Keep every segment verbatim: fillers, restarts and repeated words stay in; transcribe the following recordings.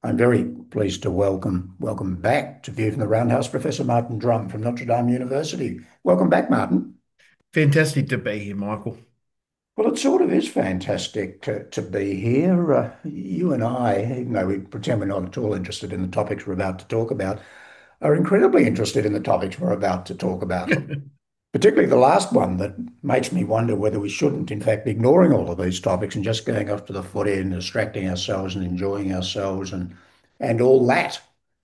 I'm very pleased to welcome welcome back to View from the Roundhouse, Professor Martin Drum from Notre Dame University. Welcome back, Martin. Fantastic to be here, Michael. Well, it sort of is fantastic to, to be here. Uh, you and I, even though we pretend we're not at all interested in the topics we're about to talk about, are incredibly interested in the topics we're about to talk about. Particularly the last one that makes me wonder whether we shouldn't, in fact, be ignoring all of these topics and just going off to the footy and distracting ourselves and enjoying ourselves and and all that.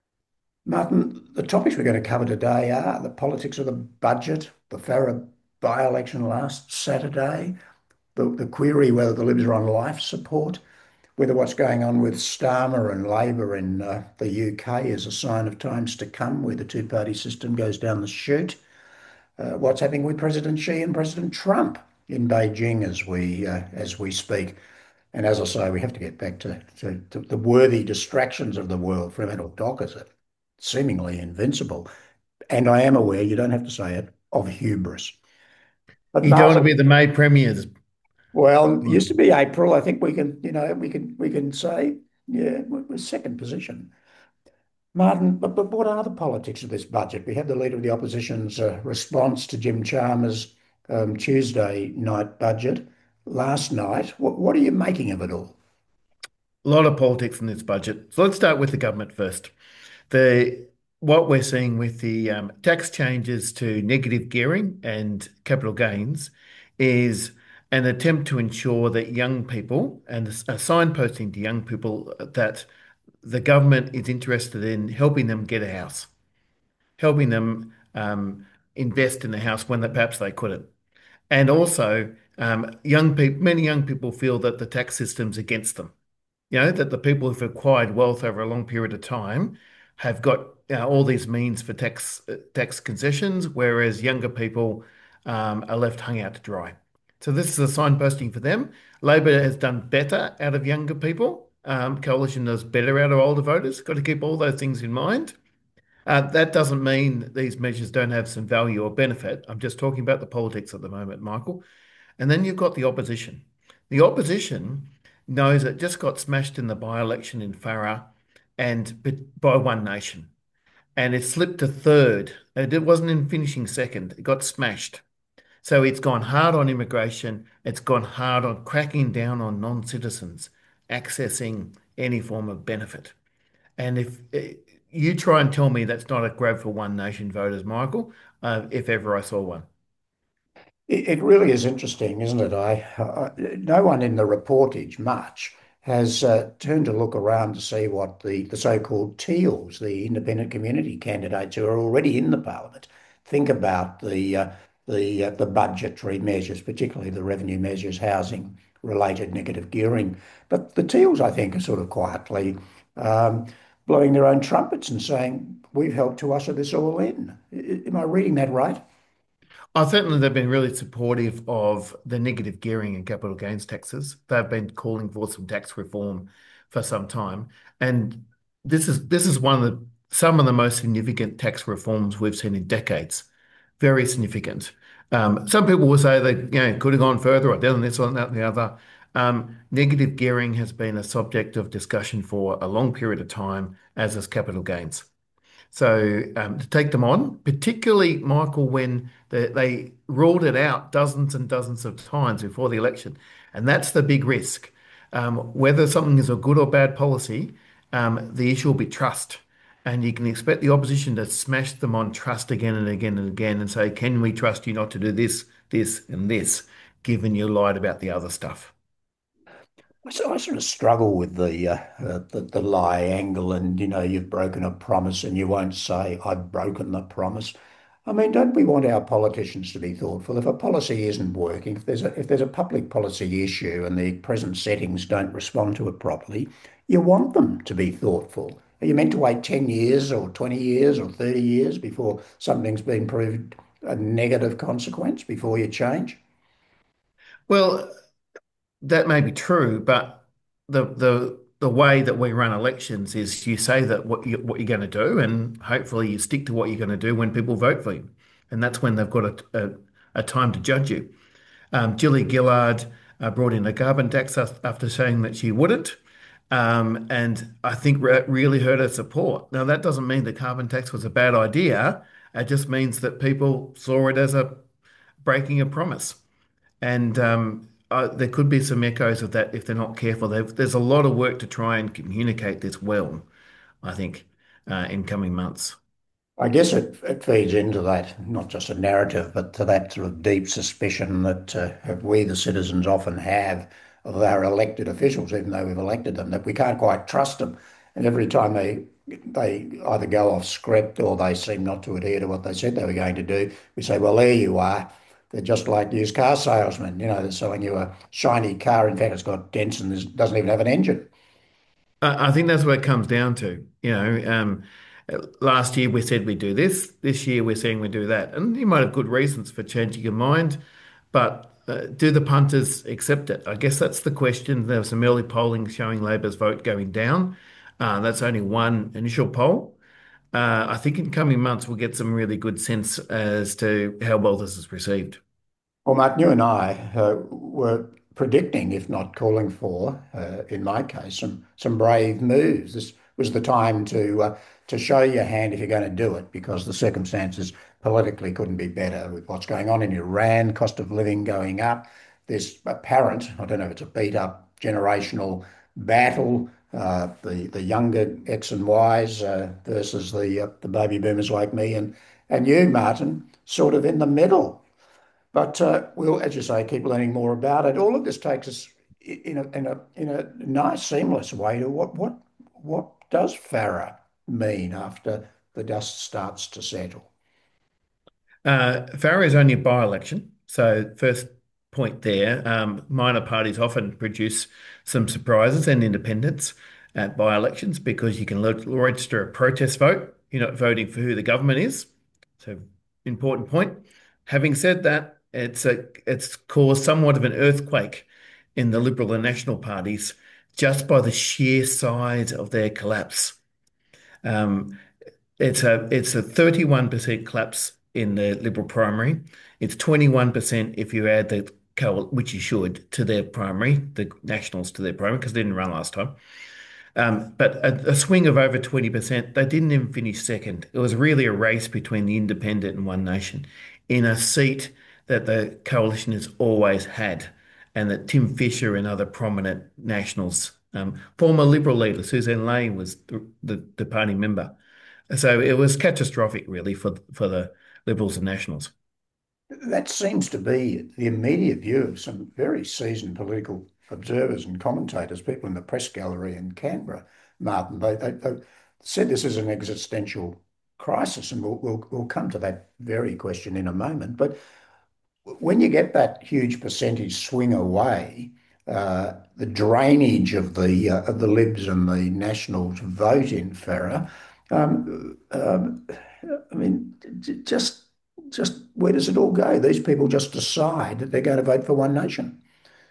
Martin, the topics we're going to cover today are the politics of the budget, the Farrer by-election last Saturday, the, the query whether the Libs are on life support, whether what's going on with Starmer and Labor in uh, the U K is a sign of times to come, where the two-party system goes down the chute, uh, what's happening with President Xi and President Trump in Beijing as we uh, as we speak. And as I say, we have to get back to, to, to the worthy distractions of the world. Fremantle Dockers are seemingly invincible. And I am aware, you don't have to say it, of hubris. But You don't want to Martin, be the May premiers. well, it used to be April. I think we can, you know, we can we can say, yeah, we're we're second position. Martin, but, but what are the politics of this budget? We had the Leader of the Opposition's uh, response to Jim Chalmers' um, Tuesday night budget last night. What, what are you making of it all? A lot of politics in this budget. So let's start with the government first. The what we're seeing with the um, tax changes to negative gearing and capital gains is an attempt to ensure that young people and a signposting to young people that the government is interested in helping them get a house, helping them um, invest in a house when that perhaps they couldn't. And also, um, young people, many young people feel that the tax system's against them. You know, that the people who've acquired wealth over a long period of time have got uh, all these means for tax uh, tax concessions, whereas younger people um, are left hung out to dry. So this is a signposting for them. Labor has done better out of younger people. Um, Coalition does better out of older voters. Got to keep all those things in mind. Uh, that doesn't mean these measures don't have some value or benefit. I'm just talking about the politics at the moment, Michael. And then you've got the opposition. The opposition knows it just got smashed in the by-election in Farrer and by One Nation. And it slipped to third. It wasn't in finishing second. It got smashed. So it's gone hard on immigration. It's gone hard on cracking down on non-citizens accessing any form of benefit. And if eh, you try and tell me that's not a grab for One Nation voters, Michael, uh, if ever I saw one. It, it really is interesting, isn't it? I, I no one in the reportage much has uh, turned to look around to see what the, the so-called Teals, the independent community candidates who are already in the parliament, think about the uh, the uh, the budgetary measures, particularly the revenue measures, housing related negative gearing. But the Teals, I think, are sort of quietly um, blowing their own trumpets and saying, "We've helped to usher this all in." I- Am I reading that right? I certainly they've been really supportive of the negative gearing and capital gains taxes. They've been calling for some tax reform for some time, and this is this is one of the some of the most significant tax reforms we've seen in decades. Very significant. Um, some people will say that you know could have gone further or done this or that and the other. Um, negative gearing has been a subject of discussion for a long period of time, as has capital gains. So um, to take them on, particularly Michael, when they, they ruled it out dozens and dozens of times before the election, and that's the big risk. Um, whether something is a good or bad policy, um, the issue will be trust, and you can expect the opposition to smash them on trust again and again and again, and say, "Can we trust you not to do this, this, and this, given you lied about the other stuff?" I sort I sort of struggle with the, uh, uh, the the lie angle, and you know, you've broken a promise, and you won't say I've broken the promise. I mean, don't we want our politicians to be thoughtful? If a policy isn't working, if there's a if there's a public policy issue and the present settings don't respond to it properly, you want them to be thoughtful. Are you meant to wait ten years or twenty years or thirty years before something's been proved a negative consequence before you change? Well, that may be true, but the the the way that we run elections is you say that what you what you're going to do, and hopefully you stick to what you're going to do when people vote for you, and that's when they've got a a, a time to judge you. Um, Gilly Gillard uh, brought in a carbon tax af- after saying that she wouldn't. um, and I think re really hurt her support. Now, that doesn't mean the carbon tax was a bad idea. It just means that people saw it as a breaking a promise. And um, uh, there could be some echoes of that if they're not careful. They've, there's a lot of work to try and communicate this well, I think, uh, in coming months. I guess it, it feeds into that, not just a narrative, but to that sort of deep suspicion that uh, we, the citizens, often have of our elected officials, even though we've elected them, that we can't quite trust them. And every time they they either go off script or they seem not to adhere to what they said they were going to do, we say, well, there you are. They're just like used car salesmen. You know, they're selling you a shiny car. In fact, it's got dents and it doesn't even have an engine. I I think that's what it comes down to. You know, um, last year we said we do this. This year we're saying we do that. And you might have good reasons for changing your mind, but uh, do the punters accept it? I guess that's the question. There was some early polling showing Labor's vote going down. Uh, that's only one initial poll. Uh, I think in coming months we'll get some really good sense as to how well this is received. Well, Martin, you and I uh, were predicting, if not calling for, uh, in my case, some some brave moves. This was the time to uh, to show your hand if you're going to do it, because the circumstances politically couldn't be better with what's going on in Iran, cost of living going up. This apparent, I don't know if it's a beat up generational battle, uh, the the younger X and Ys uh, versus the uh, the baby boomers like me and and you, Martin, sort of in the middle. But uh, we'll, as you say, keep learning more about it. All of this takes us in a in a in a nice, seamless way to what what what does Farah mean after the dust starts to settle? Uh, Farah is only a by-election, so first point there. Um, minor parties often produce some surprises and independents at by-elections because you can lo- register a protest vote. You're not voting for who the government is. So important point. Having said that, it's a it's caused somewhat of an earthquake in the Liberal and National parties just by the sheer size of their collapse. Um, it's a it's a thirty-one percent collapse in the Liberal primary. It's twenty-one percent if you add the co which you should, to their primary, the Nationals to their primary, because they didn't run last time. Um, but a, a swing of over twenty percent, they didn't even finish second. It was really a race between the Independent and One Nation in a seat that the coalition has always had, and that Tim Fischer and other prominent Nationals, um, former Liberal leader Suzanne Ley was the, the, the party member. So it was catastrophic, really, for for the Liberals and Nationals. That seems to be the immediate view of some very seasoned political observers and commentators, people in the press gallery in Canberra, Martin. They, they, they said this is an existential crisis, and we'll, we'll, we'll come to that very question in a moment. But when you get that huge percentage swing away, uh, the drainage of the uh, of the Libs and the Nationals vote in Farah, um, um, I mean, just just where does it all go? These people just decide that they're going to vote for One Nation.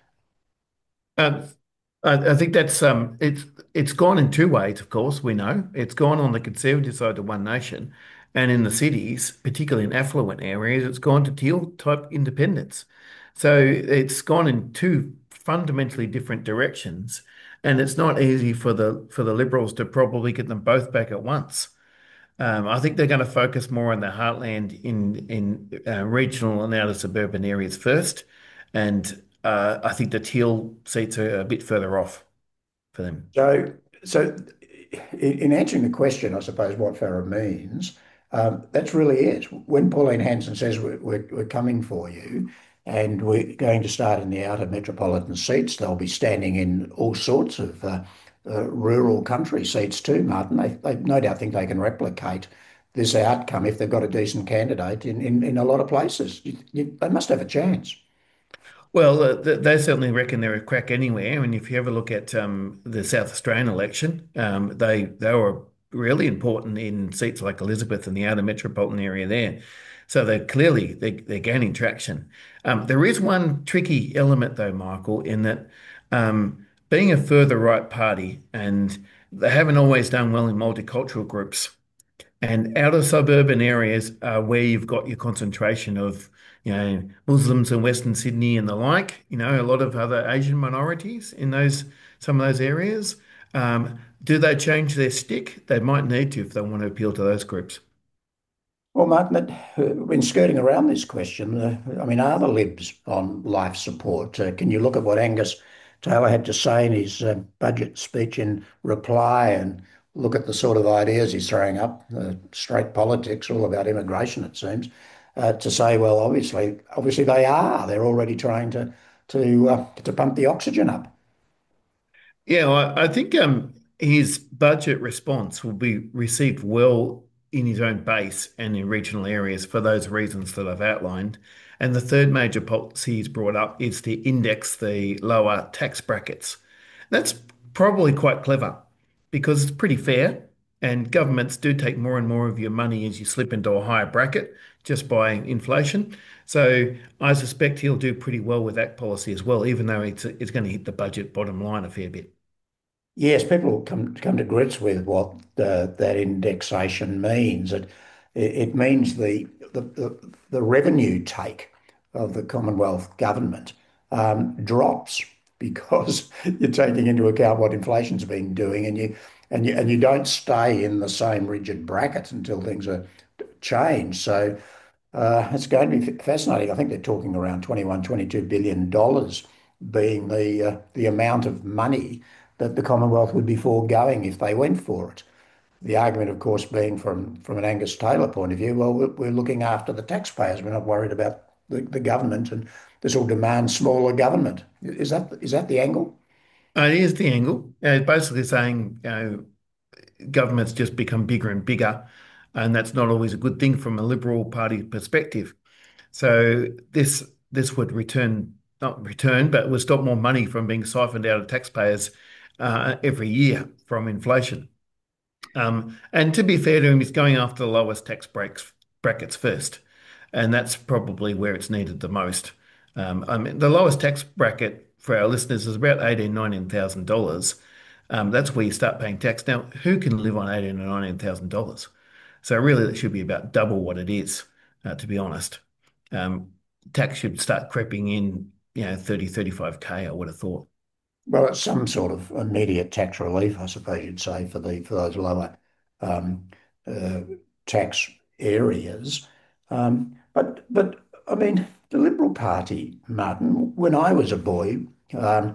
Um, I, I think that's um, it's it's gone in two ways. Of course, we know it's gone on the Conservative side to One Nation, and in the cities, particularly in affluent areas, it's gone to Teal type independents. So it's gone in two fundamentally different directions, and it's not easy for the for the Liberals to probably get them both back at once. Um, I think they're going to focus more on the heartland in in uh, regional and outer suburban areas first, and uh, I think the Teal seats are a bit further off for them. So, so in in answering the question, I suppose what Farah means, um, that's really it. When Pauline Hanson says we're, we're, we're coming for you and we're going to start in the outer metropolitan seats, they'll be standing in all sorts of uh, uh, rural country seats too, Martin. They, they no doubt think they can replicate this outcome if they've got a decent candidate in, in, in a lot of places. You, you, they must have a chance. Well, uh, th they certainly reckon they're a crack anywhere. And if you ever look at um, the South Australian election, um, they they were really important in seats like Elizabeth and the outer metropolitan area there. So they're clearly they, they're gaining traction. Um, there is one tricky element though, Michael, in that um, being a further right party, and they haven't always done well in multicultural groups. And outer suburban areas are where you've got your concentration of, you know, Muslims in Western Sydney and the like, you know, a lot of other Asian minorities in those some of those areas. Um, do they change their stick? They might need to if they want to appeal to those groups. Well, Martin, it, uh, when skirting around this question, uh, I mean, are the Libs on life support? Uh, can you look at what Angus Taylor had to say in his uh, budget speech in reply and look at the sort of ideas he's throwing up, uh, straight politics, all about immigration, it seems, uh, to say, well, obviously, obviously they are. They're already trying to to uh, to pump the oxygen up. Yeah, well, I, I think um, his budget response will be received well in his own base and in regional areas for those reasons that I've outlined. And the third major policy he's brought up is to index the lower tax brackets. That's probably quite clever because it's pretty fair, and governments do take more and more of your money as you slip into a higher bracket just by inflation. So I suspect he'll do pretty well with that policy as well, even though it's, it's going to hit the budget bottom line a fair bit. Yes, people will come come to grips with what the, that indexation means. It it means the the, the, the revenue take of the Commonwealth government um, drops because you're taking into account what inflation's been doing, and you and you and you don't stay in the same rigid bracket until things are changed. So uh, it's going to be fascinating. I think they're talking around twenty-one, twenty-two billion dollars being the uh, the amount of money that the Commonwealth would be foregoing if they went for it. The argument, of course, being from from an Angus Taylor point of view, well, we're, we're looking after the taxpayers. We're not worried about the, the government, and this will demand smaller government. Is that is that the angle? Uh, here's the angle. Uh, it's basically saying, you know, governments just become bigger and bigger, and that's not always a good thing from a Liberal Party perspective. So this this would return, not return, but would stop more money from being siphoned out of taxpayers uh, every year from inflation. Um, and to be fair to him, he's going after the lowest tax breaks, brackets first, and that's probably where it's needed the most. Um, I mean, the lowest tax bracket for our listeners is about eighteen, nineteen thousand dollars. Um, that's where you start paying tax. Now, who can live on eighteen or nineteen thousand dollars? So really, it should be about double what it is, uh, to be honest. Um, Tax should start creeping in, you know, thirty, thirty-five K, I would have thought. Well, it's some sort of immediate tax relief, I suppose you'd say, for the for those lower um, uh, tax areas. Um, but but I mean, the Liberal Party, Martin, when I was a boy, um,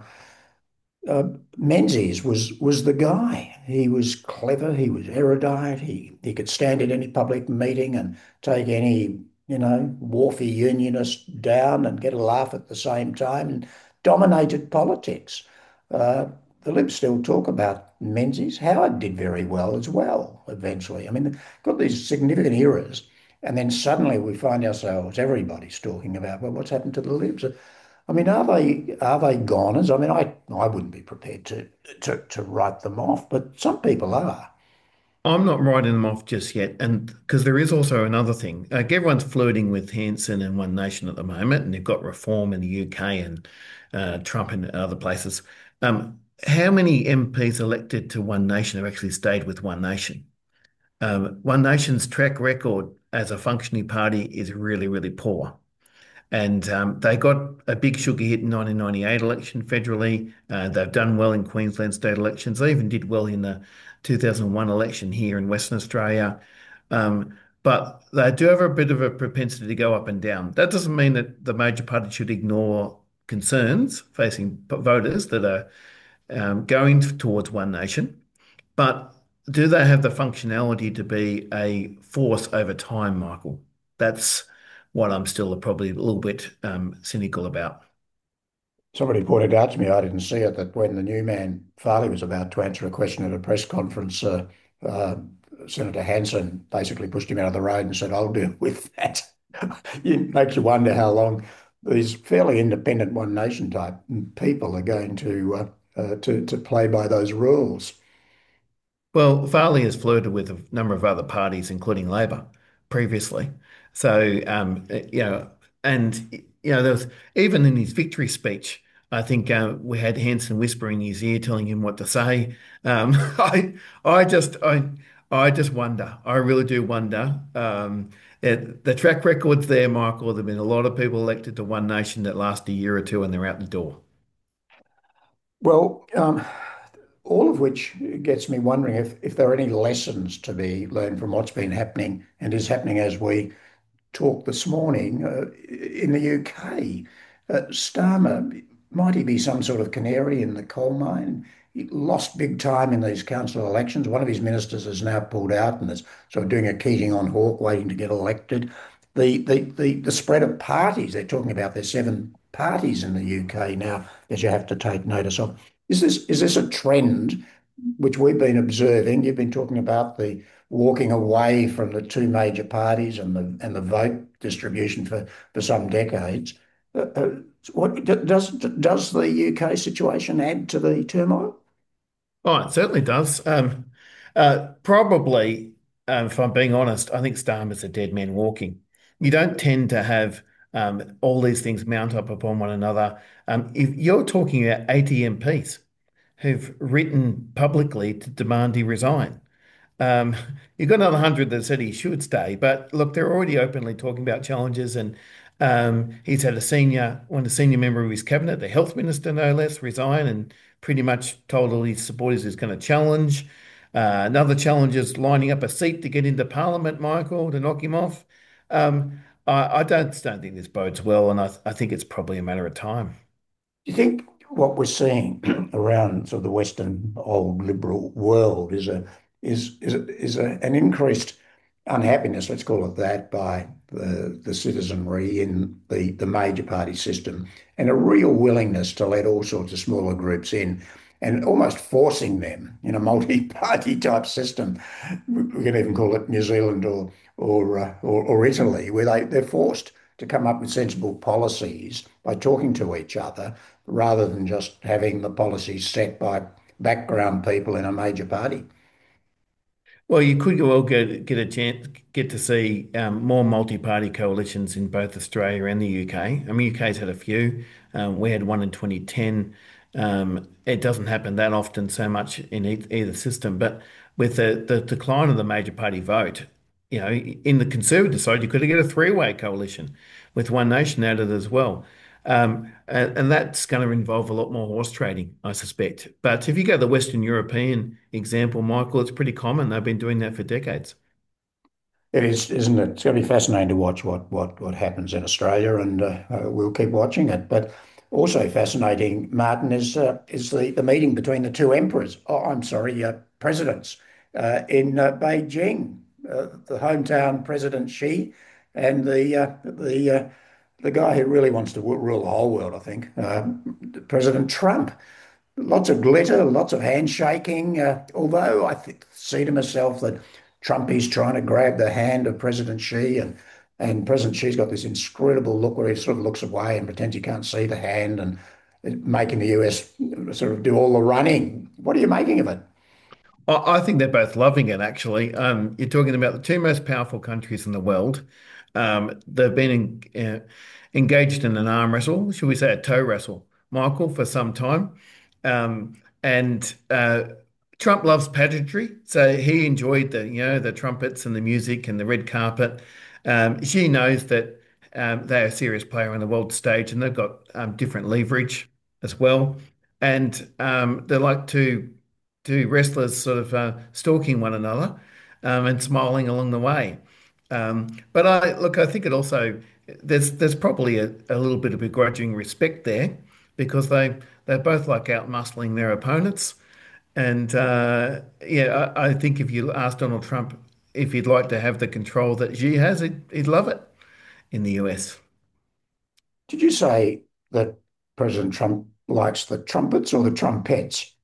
uh, Menzies was was the guy. He was clever. He was erudite. He he could stand at any public meeting and take any you know wharfy unionist down and get a laugh at the same time, and dominated politics. Uh, the Libs still talk about Menzies. Howard did very well as well. Eventually, I mean, got these significant eras, and then suddenly we find ourselves everybody's talking about well, what's happened to the Libs? I mean, are they are they goners? I mean, I I wouldn't be prepared to to to write them off, but some people are. I'm not writing them off just yet, and because there is also another thing. Like everyone's flirting with Hanson and One Nation at the moment, and they've got reform in the U K and uh, Trump in other places. Um, how many M Ps elected to One Nation have actually stayed with One Nation? Um, One Nation's track record as a functioning party is really, really poor. And um, they got a big sugar hit in nineteen ninety-eight election federally. Uh, they've done well in Queensland state elections. They even did well in the two thousand one election here in Western Australia. Um, but they do have a bit of a propensity to go up and down. That doesn't mean that the major party should ignore concerns facing voters that are um, going towards One Nation. But do they have the functionality to be a force over time, Michael? That's what I'm still probably a little bit um, cynical about. Somebody pointed out to me, I didn't see it, that when the new man Farley was about to answer a question at a press conference, uh, uh, Senator Hanson basically pushed him out of the road and said, "I'll deal with that." It makes you wonder how long these fairly independent One Nation type people are going to uh, uh, to to play by those rules. Well, Farley has flirted with a number of other parties, including Labor, previously. So, um, you know, and you know, there was even in his victory speech, I think uh, we had Hanson whispering in his ear, telling him what to say. Um, I, I just, I, I just wonder. I really do wonder. Um, it, the track record's there, Michael. There've been a lot of people elected to One Nation that last a year or two, and they're out the door. Well, um, all of which gets me wondering if, if there are any lessons to be learned from what's been happening and is happening as we talk this morning uh, in the U K. Uh, Starmer, might he be some sort of canary in the coal mine? He lost big time in these council elections. One of his ministers has now pulled out and is sort of doing a Keating on Hawke, waiting to get elected. The, the, the, the spread of parties, they're talking about there's seven parties in the U K now that you have to take notice of. Is this, is this a trend which we've been observing? You've been talking about the walking away from the two major parties and the and the vote distribution for for some decades. Uh, uh, what does does the U K situation add to the turmoil? Oh, it certainly does. Um, uh, probably, um, if I'm being honest, I think Starmer's a dead man walking. You don't tend to have um, all these things mount up upon one another. Um, if you're talking about eighty M Ps who've written publicly to demand he resign. Um, you've got another hundred that said he should stay, but look, they're already openly talking about challenges, and um, he's had a senior, one a senior member of his cabinet, the health minister no less, resign and pretty much told all his supporters he's going to challenge. Uh, another challenge is lining up a seat to get into Parliament, Michael, to knock him off. Um, I, I don't don't think this bodes well, and I, I think it's probably a matter of time. Do you think what we're seeing around sort of the Western old liberal world is a is is is a, an increased unhappiness, let's call it that, by the the citizenry in the the major party system, and a real willingness to let all sorts of smaller groups in, and almost forcing them in a multi-party type system. We can even call it New Zealand or or uh, or, or Italy, where they they're forced to come up with sensible policies by talking to each other rather than just having the policies set by background people in a major party. Well, you could well get get a chance get to see um, more multi-party coalitions in both Australia and the U K. I mean, U K's had a few. Um, we had one in twenty ten. Um, it doesn't happen that often so much in e either system, but with the, the decline of the major party vote, you know, in the Conservative side, you could get a three-way coalition with One Nation added as well. Um, and, and that's going to involve a lot more horse trading, I suspect. But if you go the Western European example, Michael, it's pretty common. They've been doing that for decades. It is, isn't it? It's going to be fascinating to watch what what what happens in Australia, and uh, uh, we'll keep watching it. But also fascinating, Martin, is uh, is the the meeting between the two emperors. Oh, I'm sorry, uh, presidents uh, in uh, Beijing, uh, the hometown President Xi, and the uh, the uh, the guy who really wants to rule the whole world, I think, uh, President Trump. Lots of glitter, lots of handshaking. Uh, although I th see to myself that Trump is trying to grab the hand of President Xi, and and President Xi's got this inscrutable look where he sort of looks away and pretends he can't see the hand, and making the U S sort of do all the running. What are you making of it? I I think they're both loving it, actually. Um, you're talking about the two most powerful countries in the world. Um, they've been in, uh, engaged in an arm wrestle, should we say a toe wrestle, Michael, for some time. Um, and uh, Trump loves pageantry, so he enjoyed the, you know, the trumpets and the music and the red carpet. Um, she knows that um, they're a serious player on the world stage, and they've got um, different leverage as well. And um, they like to two wrestlers sort of uh, stalking one another um, and smiling along the way. Um, but I look, I think it also there's there's probably a, a little bit of begrudging respect there because they they both like out muscling their opponents. And uh, yeah, I, I think if you ask Donald Trump if he'd like to have the control that Xi has, he'd, he'd love it in the U S. Did you say that President Trump likes the trumpets or the trumpets?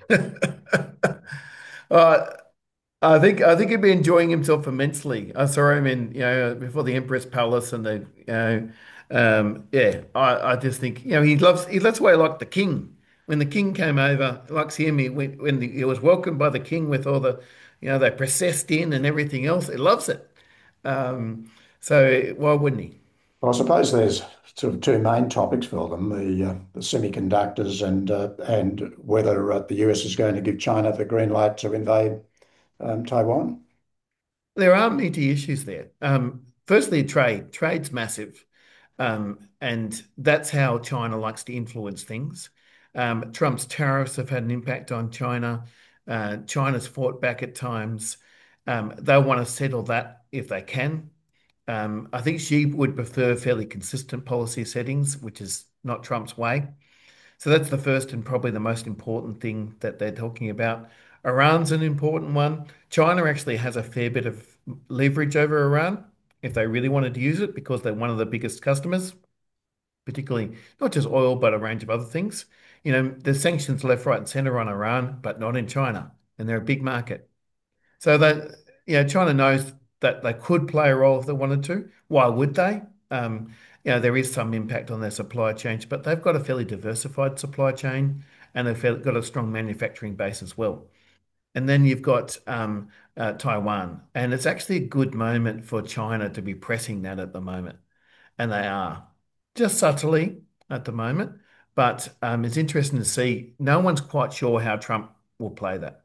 Uh, I think I think he'd be enjoying himself immensely. I saw him in, you know, before the Empress Palace and the, you know, um, yeah. I, I just think, you know, he loves he that's why I like the King. When the King came over, likes him. He went when the, he was welcomed by the King with all the, you know, they processed in and everything else. He loves it. Um, so why wouldn't he? Well, I suppose there's sort of two main topics for them: the uh, the semiconductors and uh, and whether uh, the U S is going to give China the green light to invade um, Taiwan. There are meaty issues there. Um, firstly, trade. Trade's massive. Um, and that's how China likes to influence things. Um, Trump's tariffs have had an impact on China. Uh, China's fought back at times. Um, they want to settle that if they can. Um, I think she would prefer fairly consistent policy settings, which is not Trump's way. So that's the first and probably the most important thing that they're talking about. Iran's an important one. China actually has a fair bit of leverage over Iran if they really wanted to use it because they're one of the biggest customers, particularly not just oil, but a range of other things. You know, there's sanctions left, right, and center on Iran, but not in China, and they're a big market. So that, you know, China knows that they could play a role if they wanted to. Why would they? Um, you know, there is some impact on their supply chains, but they've got a fairly diversified supply chain and they've got a strong manufacturing base as well. And then you've got um, uh, Taiwan, and it's actually a good moment for China to be pressing that at the moment, and they are just subtly at the moment. But um, it's interesting to see. No one's quite sure how Trump will play that.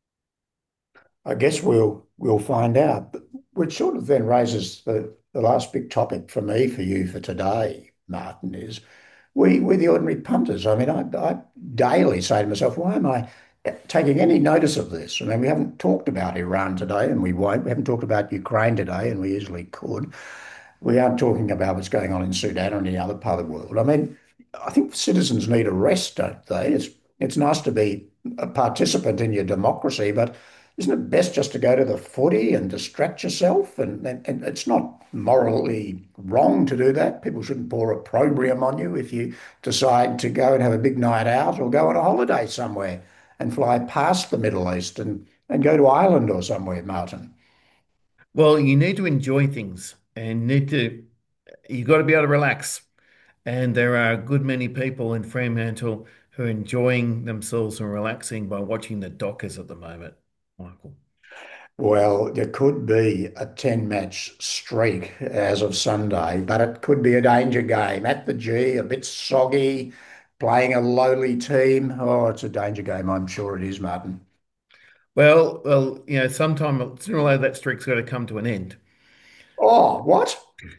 I guess we'll we'll find out. But which sort of then raises the, the last big topic for me for you for today, Martin, is we we're the ordinary punters. I mean, I, I daily say to myself, why am I taking any notice of this? I mean, we haven't talked about Iran today, and we won't. We haven't talked about Ukraine today, and we easily could. We aren't talking about what's going on in Sudan or any other part of the world. I mean, I think citizens need a rest, don't they? It's it's nice to be a participant in your democracy, but isn't it best just to go to the footy and distract yourself? And, and, and it's not morally wrong to do that. People shouldn't pour opprobrium on you if you decide to go and have a big night out or go on a holiday somewhere and fly past the Middle East and, and go to Ireland or somewhere, Martin. Well, you need to enjoy things and need to, you've got to be able to relax. And there are a good many people in Fremantle who are enjoying themselves and relaxing by watching the Dockers at the moment, Michael. Well, there could be a ten match streak as of Sunday, but it could be a danger game at the G, a bit soggy, playing a lowly team. Oh, it's a danger game, I'm sure it is, Martin. Well, well, you know, sometime sooner or later that streak's got to come to an end. Oh, what?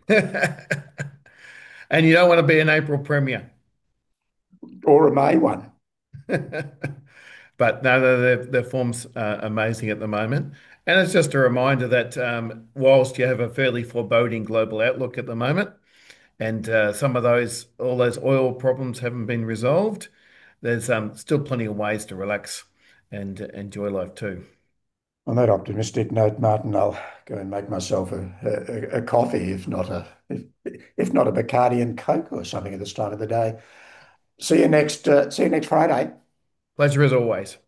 And you don't want to be an April Premier. Or a May one. But no, no, their, their form's uh, amazing at the moment. And it's just a reminder that um, whilst you have a fairly foreboding global outlook at the moment, and uh, some of those, all those oil problems haven't been resolved, there's um, still plenty of ways to relax and uh, enjoy life too. On that optimistic note, Martin, I'll go and make myself a, a, a coffee, if not a if, if not a Bacardi and Coke or something at this time of the day. See you next uh, see you next Friday. Pleasure as always.